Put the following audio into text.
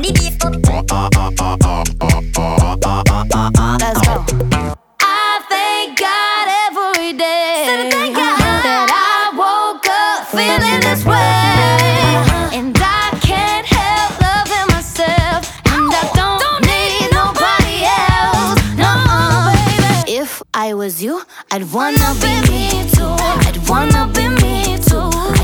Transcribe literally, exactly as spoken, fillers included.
on the bass. Let's go. I thank God every day that I woke up feeling this way, and I can't help loving myself, and I don't need nobody else. No, baby. If I was you, I'd wanna be me too. I'd wanna be me too.